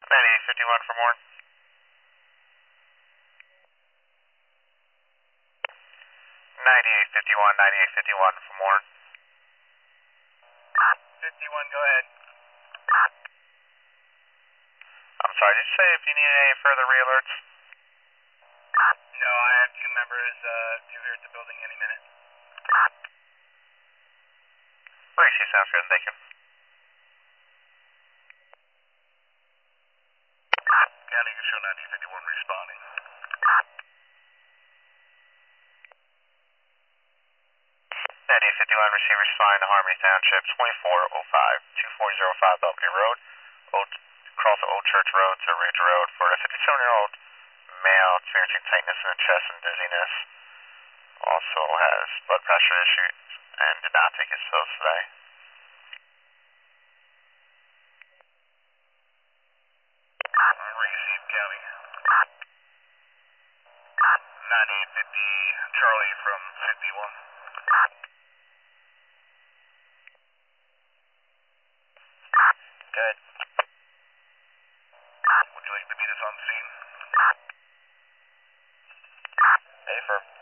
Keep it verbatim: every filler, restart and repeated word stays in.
ninety-eight fifty-one for more. ninety-eight fifty-one, ninety-eight fifty-one for more. fifty-one, go ahead. I'm sorry, did you say if you need any further re-alerts? No, I have two members uh, due here at the building any minute. Okay, she sounds good, thank you. County, you can show ninety-eight fifty-one responding. ninety-eight fifty-one, receive responding to Harmony Township, twenty-four oh five, two four zero five Belgrade Road, Old, across Old Church Road to Ridge Road for a fifty-seven-year-old male experiencing tightness in the chest and dizziness. Also has blood pressure issues and did not take his pills today. Receive County. ninety-eight fifty, Charlie from fifty-one. Good. Would you like to meet us on scene? Affirm.